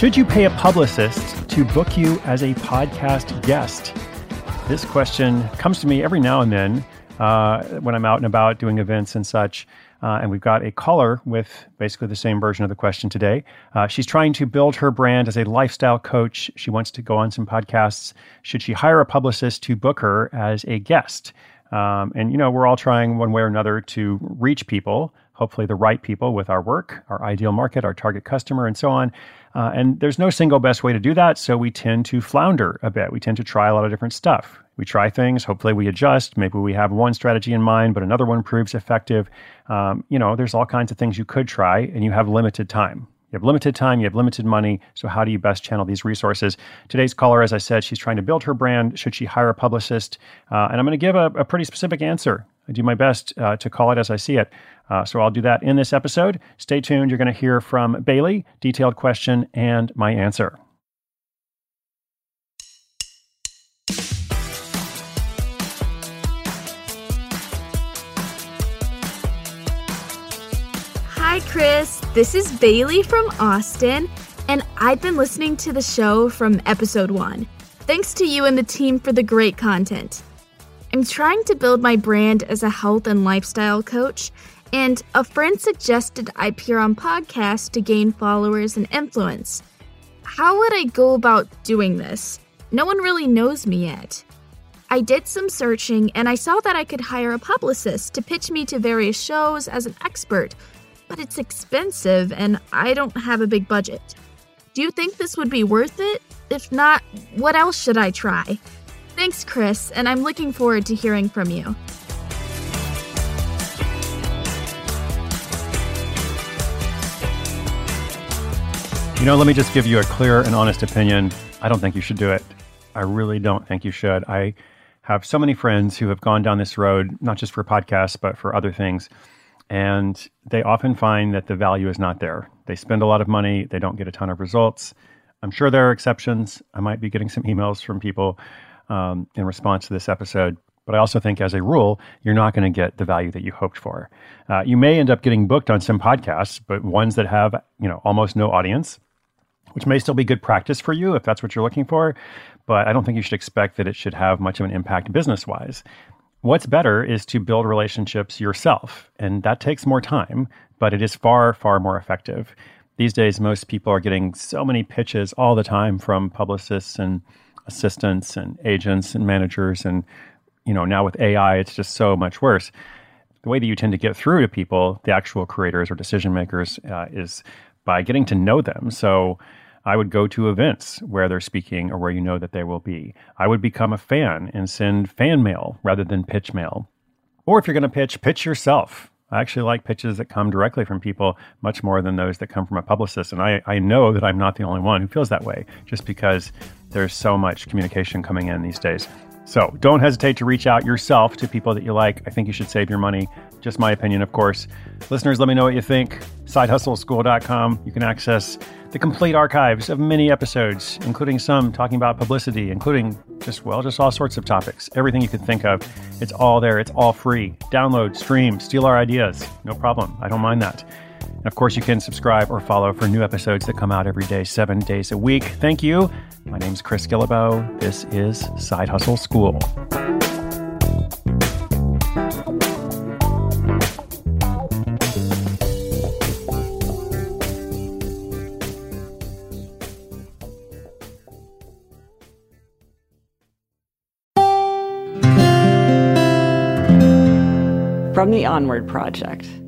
Should you pay a publicist to book you as a podcast guest? This question comes to me every now and then when I'm out and about doing events and such. And we've got a caller with basically the same version of the question today. She's trying to build her brand as a lifestyle coach. She wants to go on some podcasts. Should she hire a publicist to book her as a guest? And, you know, we're all trying one way or another to reach people, hopefully the right people with our work, our ideal market, our target customer, and so on. And there's no single best way to do that. So we tend to flounder a bit. We tend to try a lot of different stuff. We try things. Hopefully we adjust. Maybe we have one strategy in mind, but another one proves effective. There's all kinds of things you could try, and you have limited time. You have limited time, you have limited money, so how do you best channel these resources? Today's caller, as I said, she's trying to build her brand. Should she hire a publicist? And I'm going to give a pretty specific answer. I do my best to call it as I see it. So I'll do that in this episode. Stay tuned. You're going to hear from Bailey, detailed question, and my answer. Hi, Chris. This is Bailey from Austin, and I've been listening to the show from episode 1. Thanks to you and the team for the great content. I'm trying to build my brand as a health and lifestyle coach, and a friend suggested I appear on podcasts to gain followers and influence. How would I go about doing this? No one really knows me yet. I did some searching, and I saw that I could hire a publicist to pitch me to various shows as an expert, but it's expensive and I don't have a big budget. Do you think this would be worth it? If not, what else should I try? Thanks, Chris, and I'm looking forward to hearing from you. Let me just give you a clear and honest opinion. I don't think you should do it. I really don't think you should. I have so many friends who have gone down this road, not just for podcasts, but for other things. And they often find that the value is not there. They spend a lot of money. They don't get a ton of results. I'm sure there are exceptions. I might be getting some emails from people in response to this episode. But I also think as a rule, you're not going to get the value that you hoped for. You may end up getting booked on some podcasts, but ones that have, almost no audience, which may still be good practice for you if that's what you're looking for. But I don't think you should expect that it should have much of an impact business-wise. What's better is to build relationships yourself, and that takes more time, but it is far, far more effective. These days, most people are getting so many pitches all the time from publicists and assistants and agents and managers, and now with AI, it's just so much worse. The way that you tend to get through to people, the actual creators or decision makers, is by getting to know them. So I would go to events where they're speaking or where you know that they will be. I would become a fan and send fan mail rather than pitch mail. Or if you're going to pitch yourself. I actually like pitches that come directly from people much more than those that come from a publicist. And I know that I'm not the only one who feels that way, just because there's so much communication coming in these days. So don't hesitate to reach out yourself to people that you like. I think you should save your money. Just my opinion, of course. Listeners, let me know what you think. SideHustleSchool.com. You can access the complete archives of many episodes, including some talking about publicity, including just all sorts of topics. Everything you could think of. It's all there. It's all free. Download, stream, steal our ideas. No problem. I don't mind that. And of course, you can subscribe or follow for new episodes that come out every day, 7 days a week. Thank you. My name's Chris Guillebeau. This is Side Hustle School. From the Onward Project.